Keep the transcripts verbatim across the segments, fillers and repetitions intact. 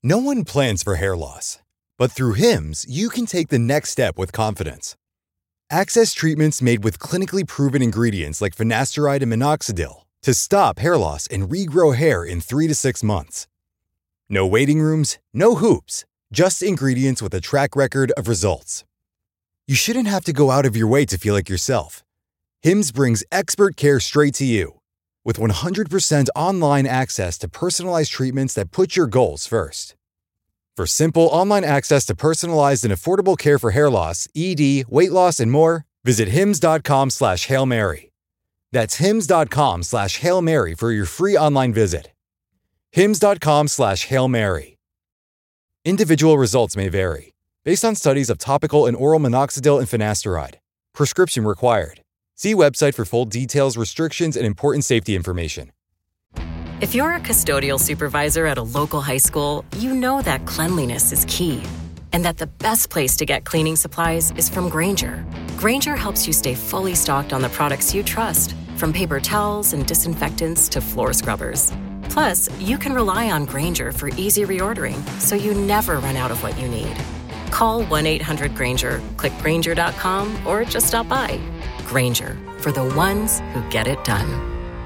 No one plans for hair loss, but through Hims, you can take the next step with confidence. Access treatments made with clinically proven ingredients like finasteride and minoxidil to stop hair loss and regrow hair in three to six months. No waiting rooms, no hoops, just ingredients with a track record of results. You shouldn't have to go out of your way to feel like yourself. Hims brings expert care straight to you. With one hundred percent online access to personalized treatments that put your goals first. For simple online access to personalized and affordable care for hair loss, E D, weight loss, and more, visit hims.com slash Hail Mary. That's hims.com slash Hail Mary for your free online visit. hims.com slash Hail Mary. Individual results may vary, based on studies of topical and oral minoxidil and finasteride. Prescription required. See website for full details, restrictions, and important safety information. If you're a custodial supervisor at a local high school, you know that cleanliness is key, and that the best place to get cleaning supplies is from Grainger. Grainger helps you stay fully stocked on the products you trust, from paper towels and disinfectants to floor scrubbers. Plus, you can rely on Grainger for easy reordering, so you never run out of what you need. Call one eight hundred Grainger, click Grainger dot com, or just stop by. Grainger, for the ones who get it done.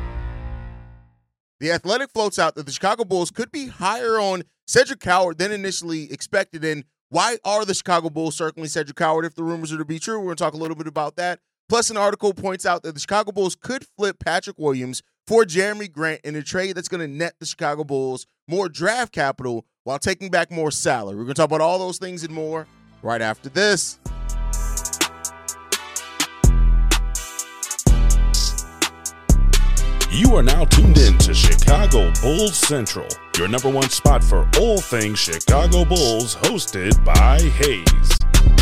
The Athletic floats out that the Chicago Bulls could be higher on Cedric Howard than initially expected. And why are the Chicago Bulls circling Cedric Howard if the rumors are to be true? We're going to talk a little bit about that. Plus, an article points out that the Chicago Bulls could flip Patrick Williams for Jeremy Grant in a trade that's going to net the Chicago Bulls more draft capital while taking back more salary. We're going to talk about all those things and more right after this. You are now tuned in to Chicago Bulls Central, your number one spot for all things Chicago Bulls, hosted by Hayes.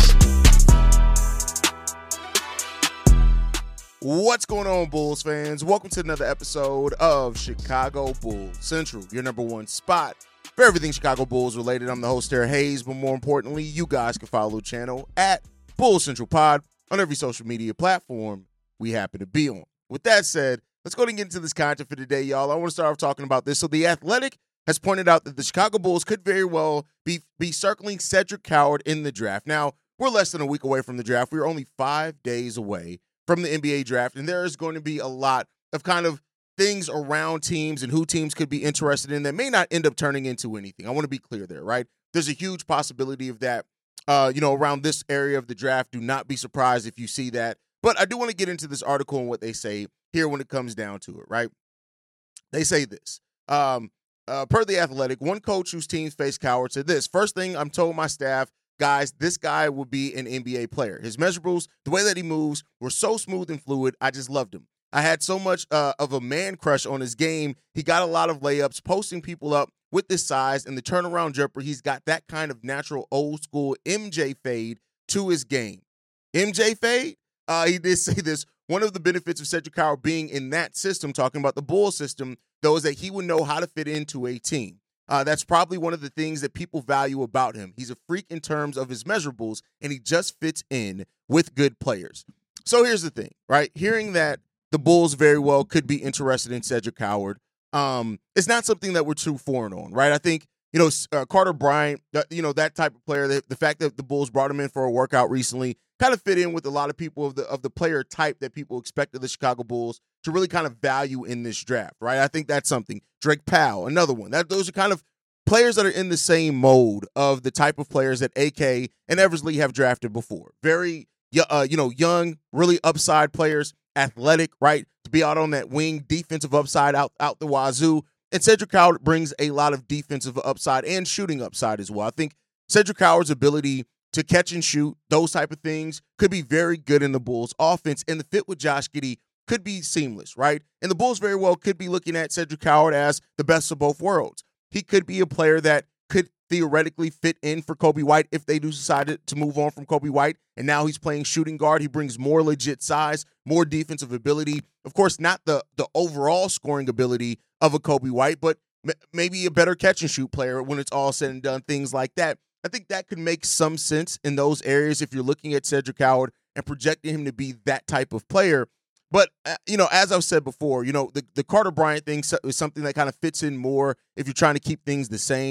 What's going on, Bulls fans? Welcome to another episode of Chicago Bulls Central, your number one spot for everything Chicago Bulls related. I'm the host there, Hayes, but more importantly, you guys can follow the channel at Bulls Central Pod on every social media platform we happen to be on. With that said, let's go ahead and get into this content for today, y'all. I want to start off talking about this. So the Athletic has pointed out that the Chicago Bulls could very well be, be circling Cedric Howard in the draft. Now, we're less than a week away from the draft. We're only five days away from the N B A draft, and there is going to be a lot of kind of things around teams and who teams could be interested in that may not end up turning into anything. I want to be clear there, right? There's a huge possibility of that, uh, you know, around this area of the draft. Do not be surprised if you see that. But I do want to get into this article and what they say here when it comes down to it, right? They say this. Um, uh, per The Athletic, one coach whose teams faced Howard said this: first thing I'm told my staff, guys, this guy will be an N B A player. His measurables, the way that he moves, were so smooth and fluid. I just loved him. I had so much uh, of a man crush on his game. He got a lot of layups, posting people up with this size and the turnaround jumper. He's got that kind of natural old school M J fade to his game. M J fade? Uh, he did say this. One of the benefits of Cedric Howard being in that system, talking about the Bulls system, though, is that he would know how to fit into a team. Uh, that's probably one of the things that people value about him. He's a freak in terms of his measurables, and he just fits in with good players. So here's the thing, right? Hearing that the Bulls very well could be interested in Cedric Howard, um, it's not something that we're too foreign on, right? I think, you know, uh, Carter Bryant, uh, you know, that type of player, the, the fact that the Bulls brought him in for a workout recently kind of fit in with a lot of people of the of the player type that people expected the Chicago Bulls to really kind of value in this draft, right? I think that's something. Drake Powell, another one. That those are kind of players that are in the same mode of the type of players that A K and Eversley have drafted before. Very, uh, you know, young, really upside players, athletic, right? To be out on that wing, defensive upside out out the wazoo. And Cedric Howard brings a lot of defensive upside and shooting upside as well. I think Cedric Howard's ability to catch and shoot, those type of things, could be very good in the Bulls' offense, and the fit with Josh Giddey could be seamless, right? And the Bulls very well could be looking at Cedric Howard as the best of both worlds. He could be a player that could theoretically fit in for Kobe White if they do decide to move on from Kobe White, and now he's playing shooting guard. He brings more legit size, more defensive ability. Of course, not the, the overall scoring ability of a Kobe White, but m- maybe a better catch-and-shoot player when it's all said and done, things like that. I think that could make some sense in those areas if you're looking at Cedric Howard and projecting him to be that type of player. But, uh, you know, as I've said before, you know, the, the Carter Bryant thing is something that kind of fits in more if you're trying to keep things the same.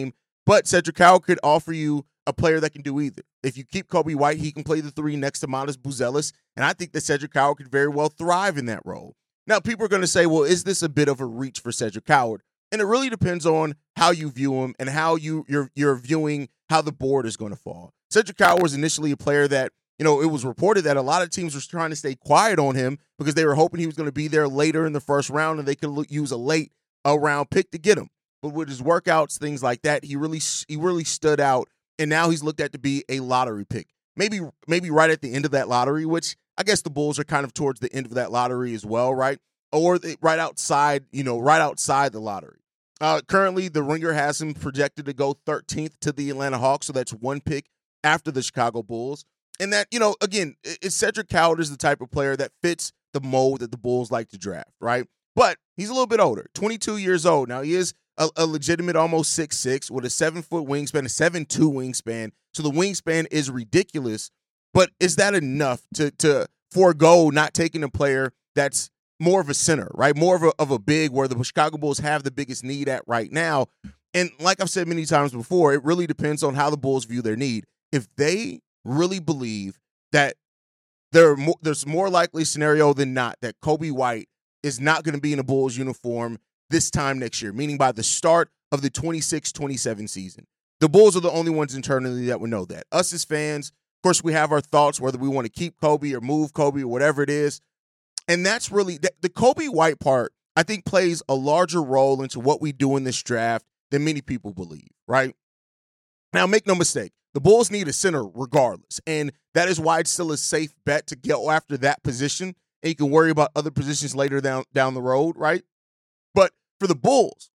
But Cedric Howard could offer you a player that can do either. If you keep Coby White, he can play the three next to Matas Buzelis, and I think that Cedric Howard could very well thrive in that role. Now, people are going to say, well, is this a bit of a reach for Cedric Howard? And it really depends on how you view him and how you, you're, you're viewing how the board is going to fall. Cedric Howard was initially a player that, you know, it was reported that a lot of teams were trying to stay quiet on him because they were hoping he was going to be there later in the first round and they could use a late a round pick to get him. But with his workouts, things like that, he really he really stood out, and now he's looked at to be a lottery pick. Maybe maybe right at the end of that lottery, which I guess the Bulls are kind of towards the end of that lottery as well, right? Or they, right outside, you know, right outside the lottery. Uh, currently, the Ringer has him projected to go thirteenth to the Atlanta Hawks, so that's one pick after the Chicago Bulls. And that, you know, again, it's Cedric Howard is the type of player that fits the mold that the Bulls like to draft, right? But he's a little bit older, twenty-two years old. Now, he is a, a legitimate almost six foot six with a seven-foot wingspan, a seven foot two wingspan. So the wingspan is ridiculous. But is that enough to to forego not taking a player that's more of a center, right? More of a, of a big where the Chicago Bulls have the biggest need at right now. And like I've said many times before, it really depends on how the Bulls view their need. If they really believe that there more, there's more likely scenario than not that Coby White is not going to be in a Bulls uniform this time next year, meaning by the start of the twenty-six twenty-seven season. The Bulls are the only ones internally that would know that. Us as fans, of course, we have our thoughts whether we want to keep Coby or move Coby or whatever it is. And that's really – the Coby White part, I think, plays a larger role into what we do in this draft than many people believe, right? Now, make no mistake, the Bulls need a center regardless, and that is why it's still a safe bet to go after that position, and you can worry about other positions later down, down the road, right? But for the Bulls,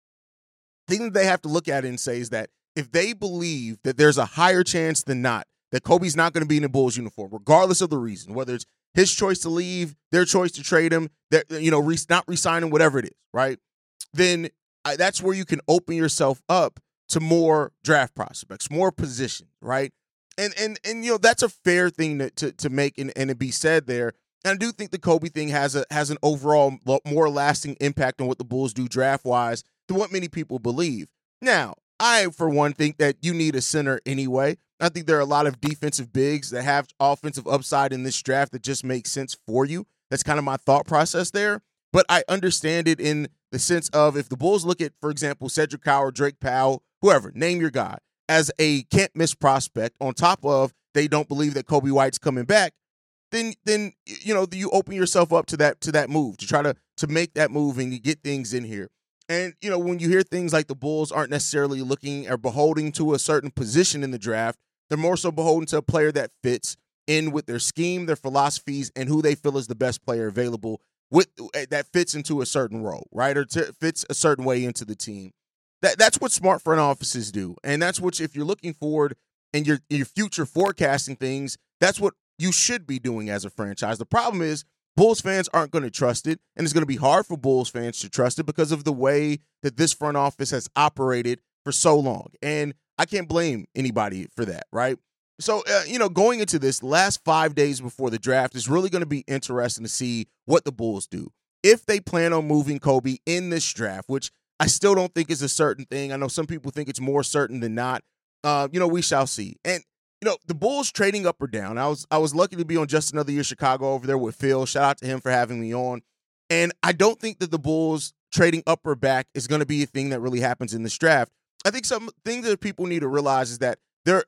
the thing that they have to look at it and say is that if they believe that there's a higher chance than not that Coby's not going to be in a Bulls uniform, regardless of the reason, whether it's his choice to leave, their choice to trade him, you know, re- not re-sign him, whatever it is, right? Then I, that's where you can open yourself up to more draft prospects, more positions, right? And and and you know that's a fair thing to to, to make and, and to be said there. And I do think the Coby thing has a has an overall more lasting impact on what the Bulls do draft wise than what many people believe. Now, I for one think that you need a center anyway. I think there are a lot of defensive bigs that have offensive upside in this draft that just makes sense for you. That's kind of my thought process there. But I understand it in the sense of if the Bulls look at, for example, Cedric Howard, Drake Powell, whoever, name your guy, as a can't-miss prospect on top of they don't believe that Coby White's coming back, then then you know you open yourself up to that to that move, to try to to make that move and you get things in here. And you know when you hear things like the Bulls aren't necessarily looking or beholding to a certain position in the draft, they're more so beholden to a player that fits in with their scheme, their philosophies, and who they feel is the best player available with that fits into a certain role, right, or t- fits a certain way into the team. That that's what smart front offices do, and that's what if you're looking forward and you're your future forecasting things, that's what you should be doing as a franchise. The problem is Bulls fans aren't going to trust it, and it's going to be hard for Bulls fans to trust it because of the way that this front office has operated for so long, and I can't blame anybody for that, right? So, uh, you know, going into this last five days before the draft is really going to be interesting to see what the Bulls do. If they plan on moving Coby in this draft, which I still don't think is a certain thing. I know some people think it's more certain than not. Uh, you know, we shall see. And, you know, the Bulls trading up or down. I was I was lucky to be on Just Another Year Chicago over there with Phil. Shout out to him for having me on. And I don't think that the Bulls trading up or back is going to be a thing that really happens in this draft. I think some things that people need to realize is that they're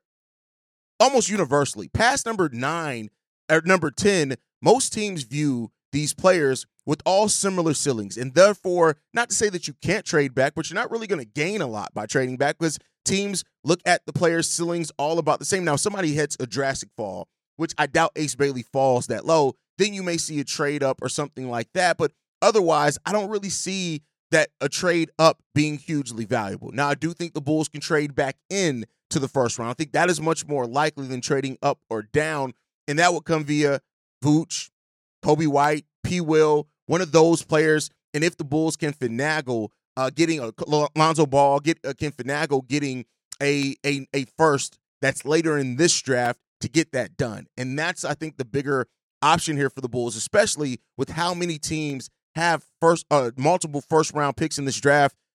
almost universally past number nine or number ten, most teams view these players with all similar ceilings. And therefore, not to say that you can't trade back, but you're not really going to gain a lot by trading back because teams look at the players' ceilings all about the same. Now, if somebody hits a drastic fall, which I doubt Ace Bailey falls that low, then you may see a trade up or something like that. But otherwise, I don't really see that a trade up being hugely valuable. Now, I do think the Bulls can trade back in to the first round. I think that is much more likely than trading up or down, and that would come via Vooch, Coby White, P. Will, one of those players. And if the Bulls can finagle uh, getting a Lonzo Ball, get uh, can finagle getting a, a a first that's later in this draft to get that done. And that's, I think, the bigger option here for the Bulls, especially with how many teams have first uh, multiple first round picks in this draft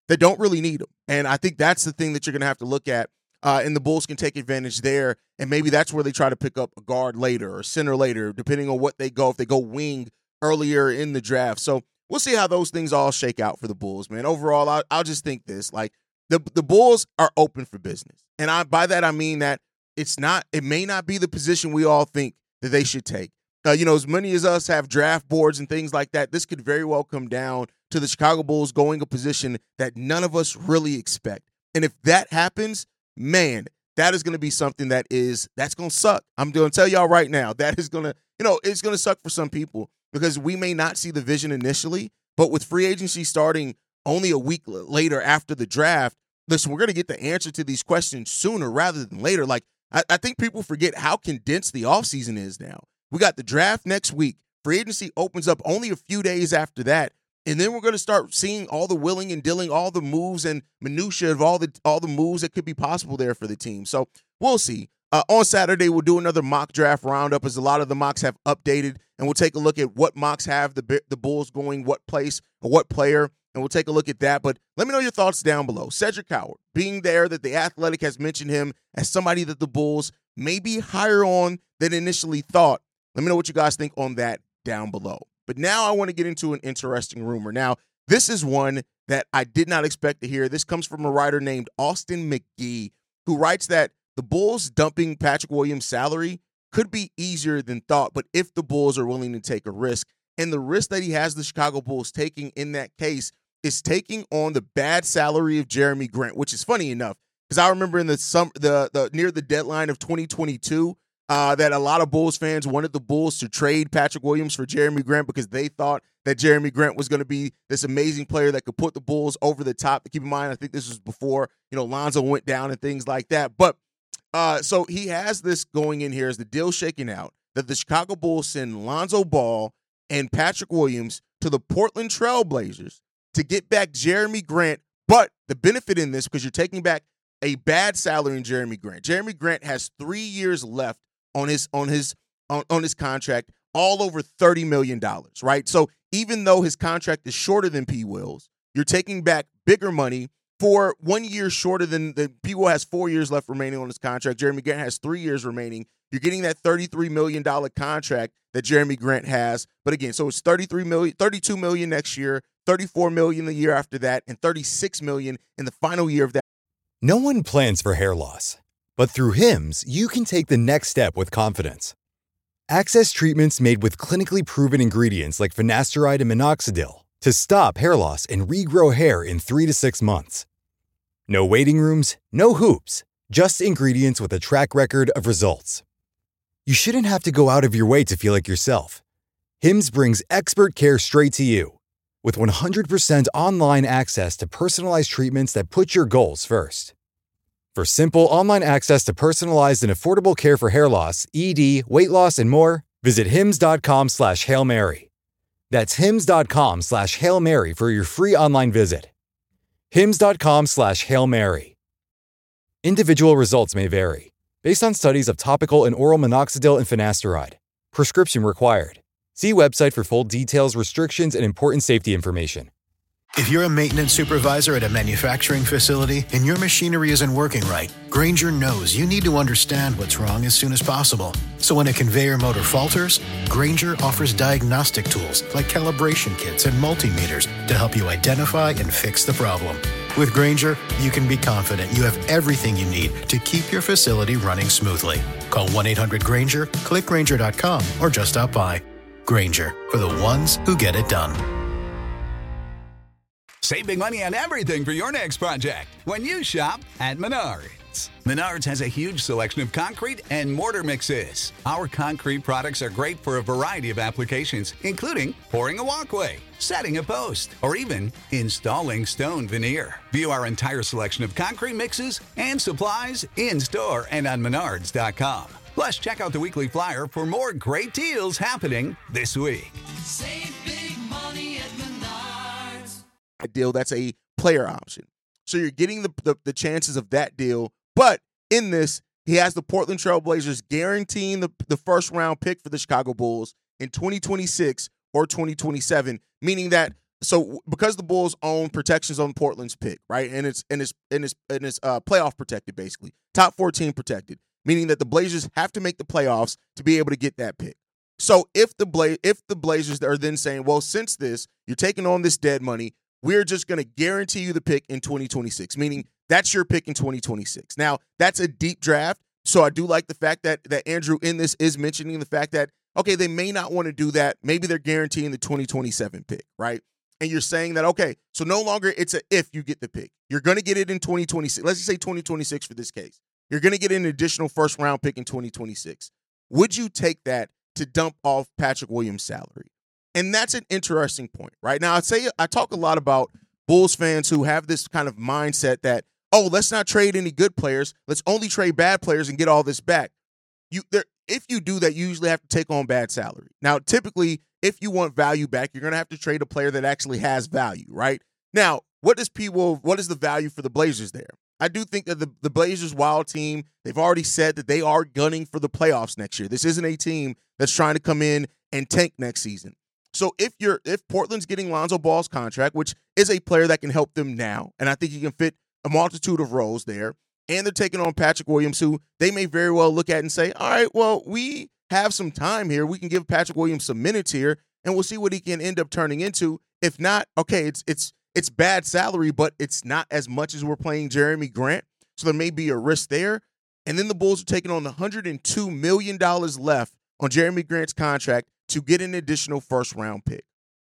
that don't really need him. And I think that's the thing that you're going to have to look at. Uh, and the Bulls can take advantage there. And maybe that's where they try to pick up a guard later or center later, depending on what they go, if they go wing earlier in the draft. So we'll see how those things all shake out for the Bulls, man. Overall, I'll, I'll just think this. Like, the, the Bulls are open for business. And I by that, I mean that it's not, it may not be the position we all think that they should take. Uh, you know, as many as us have draft boards and things like that, this could very well come down to the Chicago Bulls going a position that none of us really expect. And if that happens, man, that is going to be something that is, that's going to suck. I'm going to tell y'all right now, that is going to, you know, it's going to suck for some people because we may not see the vision initially, but with free agency starting only a week later after the draft, listen, we're going to get the answer to these questions sooner rather than later. Like, I, I think people forget how condensed the offseason is now. We got the draft next week. Free agency opens up only a few days after that. And then we're going to start seeing all the willing and dealing, all the moves and minutia of all the all the moves that could be possible there for the team. So we'll see. Uh, on Saturday, we'll do another mock draft roundup as a lot of the mocks have updated. And we'll take a look at what mocks have the, the Bulls going, what place or what player. And we'll take a look at that. But let me know your thoughts down below. Cedric Howard, being there, that The Athletic has mentioned him as somebody that the Bulls may be higher on than initially thought. Let me know what you guys think on that down below. But now I want to get into an interesting rumor. Now, this is one that I did not expect to hear. This comes from a writer named Austin McGee, who writes that the Bulls dumping Patrick Williams' salary could be easier than thought, but if the Bulls are willing to take a risk. And the risk that he has the Chicago Bulls taking in that case is taking on the bad salary of Jeremy Grant, which is funny enough, because I remember in the sum, the, the near the deadline of twenty twenty-two, Uh, that a lot of Bulls fans wanted the Bulls to trade Patrick Williams for Jeremy Grant because they thought that Jeremy Grant was going to be this amazing player that could put the Bulls over the top. Keep in mind, I think this was before, you know, Lonzo went down and things like that. But uh, so he has this going in here as the deal shaking out that the Chicago Bulls send Lonzo Ball and Patrick Williams to the Portland Trail Blazers to get back Jeremy Grant. But the benefit in this, because you're taking back a bad salary in Jeremy Grant. Jeremy Grant has three years left on his on his on, on his contract, all over thirty million dollars, right? So even though his contract is shorter than P. Will's, you're taking back bigger money for one year shorter than the P. Will has four years left remaining on his contract. Jeremy Grant has three years remaining. You're getting that thirty-three million dollars contract that Jeremy Grant has. But again, so it's thirty-three million, thirty-two million next year, thirty-four million the year after that, and thirty-six million in the final year of that. No one plans for hair loss, but through Hims, you can take the next step with confidence. Access treatments made with clinically proven ingredients like finasteride and minoxidil to stop hair loss and regrow hair in three to six months. No waiting rooms, no hoops, just ingredients with a track record of results. You shouldn't have to go out of your way to feel like yourself. Hims brings expert care straight to you. With one hundred percent online access to personalized treatments that put your goals first. For simple online access to personalized and affordable care for hair loss, E D, weight loss, and more, visit hims.com slash Hail Mary. That's hims.com slash Hail Mary for your free online visit. hims.com slash Hail Mary. Individual results may vary, based on studies of topical and oral minoxidil and finasteride. Prescription required. See website for full details, restrictions, and important safety information. If you're a maintenance supervisor at a manufacturing facility and your machinery isn't working right, Grainger knows you need to understand what's wrong as soon as possible. So when a conveyor motor falters, Grainger offers diagnostic tools like calibration kits and multimeters to help you identify and fix the problem. With Grainger, you can be confident you have everything you need to keep your facility running smoothly. Call one eight hundred Grainger, click Grainger dot com, or just stop by. Grainger, for the ones who get it done. Save big money on everything for your next project when you shop at Menards. Menards has a huge selection of concrete and mortar mixes. Our concrete products are great for a variety of applications, including pouring a walkway, setting a post, or even installing stone veneer. View our entire selection of concrete mixes and supplies in-store and on menards dot com. Plus, check out the weekly flyer for more great deals happening this week. Save big money at Menards. A deal that's a player option. So you're getting the, the, the chances of that deal. But in this, he has the Portland Trail Blazers guaranteeing the, the first round pick for the Chicago Bulls in twenty twenty-six or twenty twenty-seven, meaning that so because the Bulls own protections on Portland's pick, right, and it's and it's and it's and it's uh, playoff protected, basically top fourteen protected, meaning that the Blazers have to make the playoffs to be able to get that pick. So if the Bla- if the Blazers are then saying, well, since this you're taking on this dead money, we're just going to guarantee you the pick in twenty twenty-six, meaning that's your pick in twenty twenty-six. Now that's a deep draft, so I do like the fact that that Andrew in this is mentioning the fact that okay, they may not want to do that. Maybe they're guaranteeing the twenty twenty-seven pick, right? And you're saying that, okay, so no longer it's a if you get the pick. You're going to get it in twenty twenty-six. Let's just say twenty twenty-six for this case. You're going to get an additional first-round pick in twenty twenty-six. Would you take that to dump off Patrick Williams' salary? And that's an interesting point, right? Now, I say I talk a lot about Bulls fans who have this kind of mindset that, oh, let's not trade any good players. Let's only trade bad players and get all this back. You there, if you do that, you usually have to take on bad salary. Now, typically, if you want value back, you're going to have to trade a player that actually has value, right? Now, what does people, what is the value for the Blazers there? I do think that the, the Blazers wild team, they've already said that they are gunning for the playoffs next year. This isn't a team that's trying to come in and tank next season. So if you're if Portland's getting Lonzo Ball's contract, which is a player that can help them now, and I think he can fit a multitude of roles there, and they're taking on Patrick Williams, who they may very well look at and say, all right, well, we have some time here. We can give Patrick Williams some minutes here, and we'll see what he can end up turning into. If not, okay, it's it's it's bad salary, but it's not as much as we're playing Jeremy Grant, so there may be a risk there. And then the Bulls are taking on the one hundred two million dollars left on Jeremy Grant's contract to get an additional first-round pick.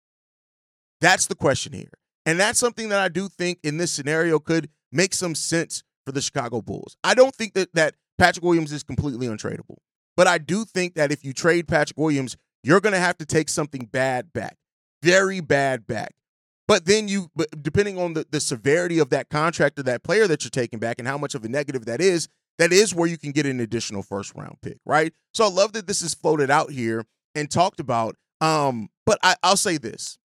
That's the question here. And that's something that I do think in this scenario could make some sense for the Chicago Bulls. I don't think that, that Patrick Williams is completely untradeable. But I do think that if you trade Patrick Williams, you're going to have to take something bad back, very bad back. But then you, depending on the, the severity of that contract or that player that you're taking back and how much of a negative that is, that is where you can get an additional first-round pick, right? So I love that this is floated out here and talked about. Um, but I, I'll say this.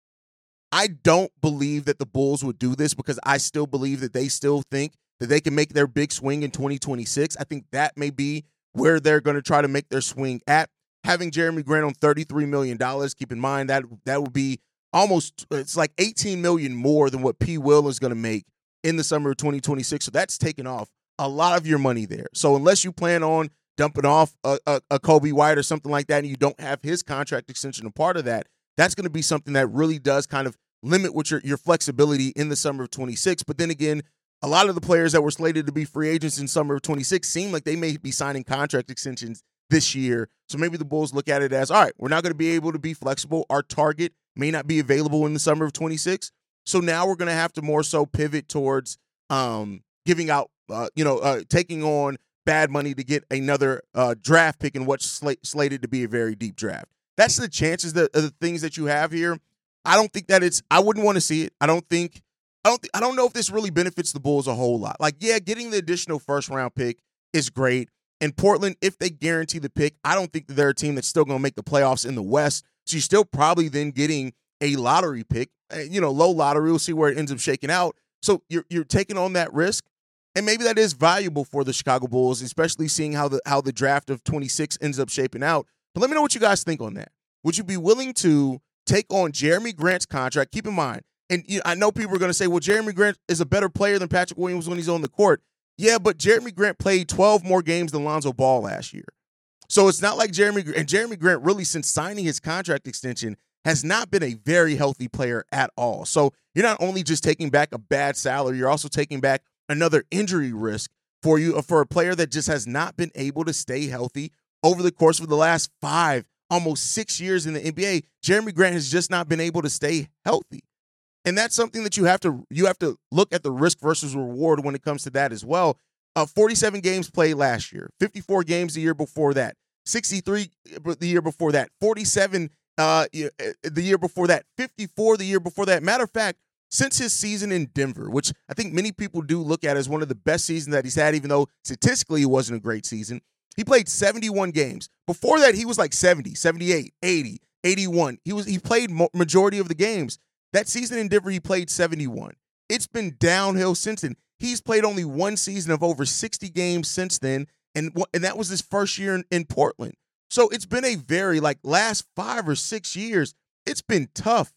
I don't believe that the Bulls would do this because I still believe that they still think that they can make their big swing in twenty twenty-six. I think that may be where they're going to try to make their swing at. Having Jeremy Grant on thirty-three million dollars, keep in mind that that would be almost, it's like eighteen million dollars more than what P. Will is going to make in the summer of twenty twenty-six. So that's taking off a lot of your money there. So unless you plan on dumping off a, a, a Kobe White or something like that and you don't have his contract extension a part of that, that's going to be something that really does kind of limit what your, your flexibility in the summer of twenty-six. But then again, a lot of the players that were slated to be free agents in summer of twenty-six seem like they may be signing contract extensions this year. So maybe the Bulls look at it as, all right, we're not going to be able to be flexible. Our target may not be available in the summer of twenty-six. So now we're going to have to more so pivot towards um, giving out, uh, you know, uh, taking on bad money to get another uh, draft pick in what's sl- slated to be a very deep draft. That's the chances that of the things that you have here. I don't think that it's, I wouldn't want to see it. I don't think, I don't, th- I don't know if this really benefits the Bulls a whole lot. Like, yeah, getting the additional first round pick is great. And Portland, if they guarantee the pick, I don't think that they're a team that's still going to make the playoffs in the West. So you're still probably then getting a lottery pick, you know, low lottery. We'll see where it ends up shaking out. So you're you're taking on that risk, and maybe that is valuable for the Chicago Bulls, especially seeing how the how the draft of twenty-six ends up shaping out. But let me know what you guys think on that. Would you be willing to take on Jeremy Grant's contract? Keep in mind, and you know, I know people are going to say, well, Jeremy Grant is a better player than Patrick Williams when he's on the court. Yeah, but Jeremy Grant played twelve more games than Lonzo Ball last year. So it's not like Jeremy – and Jeremy Grant really, since signing his contract extension, has not been a very healthy player at all. So you're not only just taking back a bad salary, you're also taking back another injury risk for you for a player that just has not been able to stay healthy over the course of the last five, almost six years in the N B A. Jeremy Grant has just not been able to stay healthy. And that's something that you have to you have to look at the risk versus reward when it comes to that as well. Uh, forty-seven games played last year, fifty-four games the year before that, sixty-three the year before that, forty-seven uh, the year before that, fifty-four the year before that. Matter of fact, since his season in Denver, which I think many people do look at as one of the best seasons that he's had, even though statistically it wasn't a great season, he played seventy-one games. Before that, he was like seventy, seventy-eight, eighty, eighty-one. He was he played majority of the games. That season in Denver, he played seventy-one. It's been downhill since then. He's played only one season of over sixty games since then, and and that was his first year in, in Portland. So it's been a very, like, last five or six years, it's been tough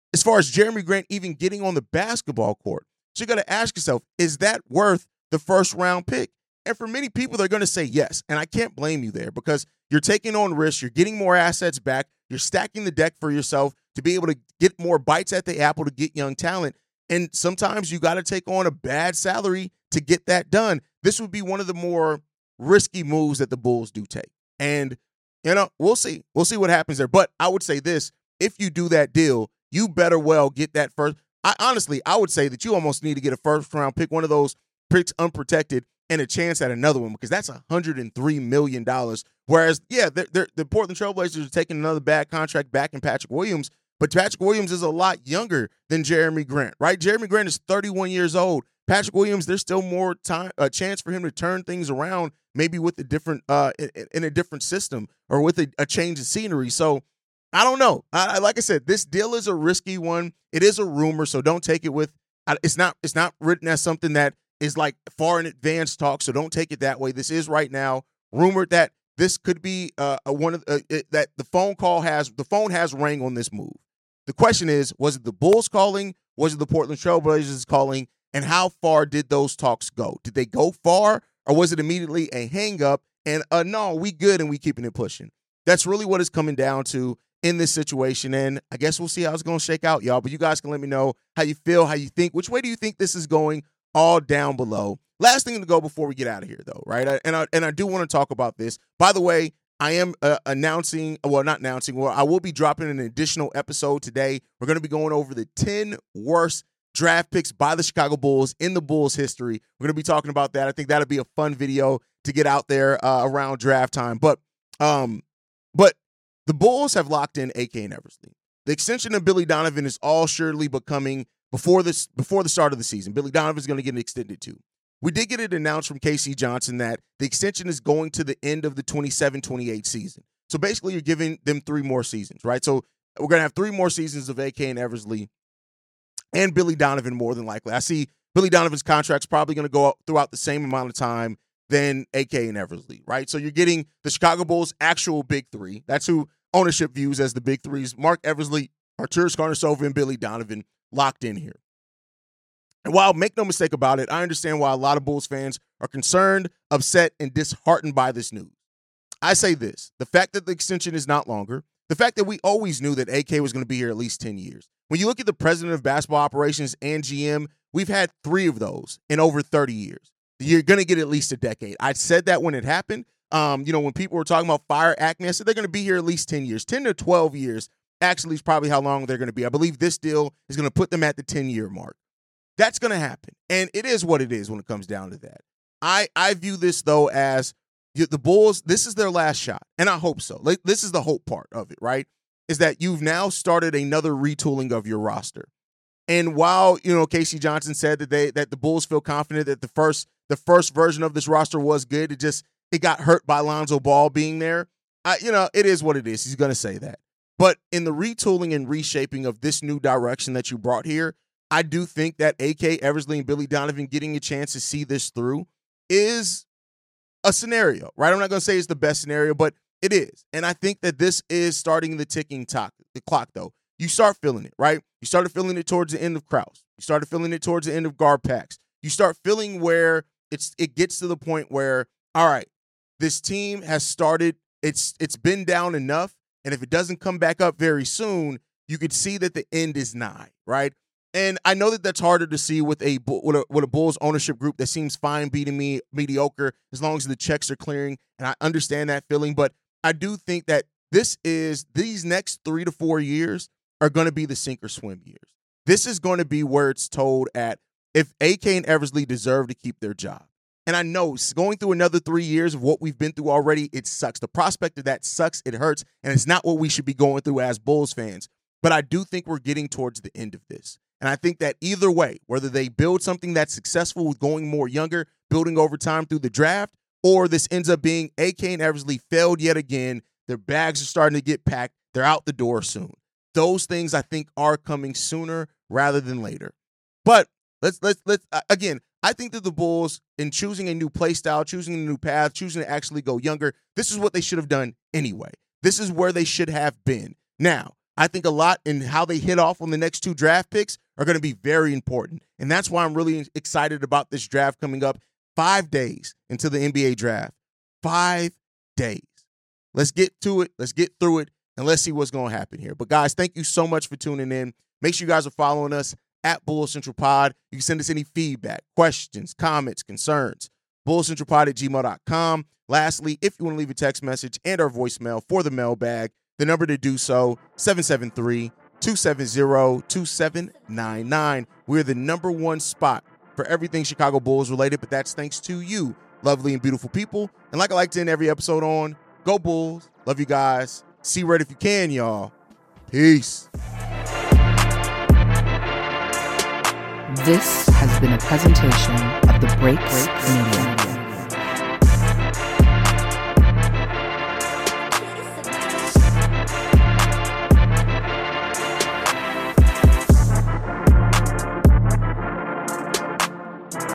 as far as Jeremy Grant even getting on the basketball court. So you got to ask yourself, is that worth the first round pick? And for many people, they're going to say yes. And I can't blame you there because you're taking on risks. You're getting more assets back. You're stacking the deck for yourself to be able to get more bites at the apple to get young talent. And sometimes you got to take on a bad salary to get that done. This would be one of the more risky moves that the Bulls do take. And, you know, we'll see. We'll see what happens there. But I would say this, if you do that deal, you better well get that first. I honestly, I would say that you almost need to get a first round pick, one of those picks unprotected, and a chance at another one because that's one hundred three million dollars. Whereas, yeah, they're, they're, the Portland Trailblazers are taking another bad contract back in Patrick Williams, but Patrick Williams is a lot younger than Jeremy Grant, right? Jeremy Grant is thirty-one years old. Patrick Williams, there's still more time, a chance for him to turn things around, maybe with a different, uh, in, in a different system or with a, a change of scenery. So I don't know. I, like I said, this deal is a risky one. It is a rumor, so don't take it with. It's not. It's not written as something that is like far in advance talk. So don't take it that way. This is right now rumored that this could be uh, a one of uh, it, that the phone call has the phone has rang on this move. The question is, was it the Bulls calling? Was it the Portland Trailblazers calling? And how far did those talks go? Did they go far, or was it immediately a hang up and uh, no, we good and we keeping it pushing? That's really what it's coming down to in this situation, and I guess we'll see how it's going to shake out, y'all. But you guys can let me know how you feel, how you think, which way do you think this is going, all down below. Last thing to go before we get out of here, though, right? I, and I and I do want to talk about this. By the way, I am uh, announcing, well, not announcing, well, I will be dropping an additional episode today. We're going to be going over the ten worst draft picks by the Chicago Bulls in the Bulls history. We're going to be talking about that. I think that'll be a fun video to get out there uh, around draft time. But, um, but. The Bulls have locked in A K and Eversley. The extension of Billy Donovan is all surely becoming before this before the start of the season. Billy Donovan is going to get an extended too. We did get it announced from K C Johnson that the extension is going to the end of the twenty-seven twenty-eight season. So basically, you're giving them three more seasons, right? So we're going to have three more seasons of A K and Eversley and Billy Donovan more than likely. I see Billy Donovan's contract's probably going to go throughout the same amount of time than A K and Eversley, right? So you're getting the Chicago Bulls' actual big three. That's who ownership views as the big threes. Mark Eversley, Arturas Karnisovas, and Billy Donovan locked in here. And while, make no mistake about it, I understand why a lot of Bulls fans are concerned, upset, and disheartened by this news. I say this, the fact that the extension is not longer, the fact that we always knew that A K was going to be here at least ten years. When you look at the president of basketball operations and G M, we've had three of those in over thirty years. You're going to get at least a decade. I said that when it happened. Um, you know, when people were talking about fire Acme, I said they're going to be here at least ten years. ten to twelve years actually is probably how long they're going to be. I believe this deal is going to put them at the ten-year mark. That's going to happen. And it is what it is when it comes down to that. I, I view this, though, as the Bulls, this is their last shot. And I hope so. Like, this is the hope part of it, right? Is that you've now started another retooling of your roster. And while, you know, K C Johnson said that they that the Bulls feel confident that the first the first version of this roster was good, it just it got hurt by Lonzo Ball being there. I, you know, it is what it is. He's going to say that. But in the retooling and reshaping of this new direction that you brought here, I do think that A K, Eversley, and Billy Donovan getting a chance to see this through is a scenario, right? I'm not going to say it's the best scenario, but it is. And I think that this is starting the ticking talk, the clock, though. You start feeling it, right? You started feeling it towards the end of Krause. You started feeling it towards the end of Garpax. You start feeling where it's it gets to the point where, all right, this team has started, it's it's been down enough, and if it doesn't come back up very soon, you could see that the end is nigh, right? And I know that that's harder to see with a with a, with a Bulls ownership group that seems fine beating me mediocre as long as the checks are clearing, and I understand that feeling, but I do think that this is, these next three to four years are going to be the sink or swim years. This is going to be where it's told at if A K and Eversley deserve to keep their job. And I know going through another three years of what we've been through already, it sucks. The prospect of that sucks. It hurts. And it's not what we should be going through as Bulls fans. But I do think we're getting towards the end of this. And I think that either way, whether they build something that's successful with going more younger, building over time through the draft, or this ends up being A K and Eversley failed yet again, their bags are starting to get packed, they're out the door soon. Those things I think are coming sooner rather than later. But let's let's let's uh, again, I think that the Bulls, in choosing a new play style, choosing a new path, choosing to actually go younger, this is what they should have done anyway. This is where they should have been. Now, I think a lot in how they hit off on the next two draft picks are going to be very important. And that's why I'm really excited about this draft coming up five days into the N B A draft. Five days. Let's get to it. Let's get through it. And let's see what's going to happen here. But, guys, thank you so much for tuning in. Make sure you guys are following us at Bulls Central Pod. You can send us any feedback, questions, comments, concerns. Bulls Central Pod at gmail dot com. Lastly, if you want to leave a text message and our voicemail for the mailbag, the number to do so, seven seven three, two seven zero, two seven nine nine. We're the number one spot for everything Chicago Bulls related, but that's thanks to you, lovely and beautiful people. And like I like to end every episode on, go Bulls. Love you guys. See red if you can, y'all. Peace. This has been a presentation of the Break Break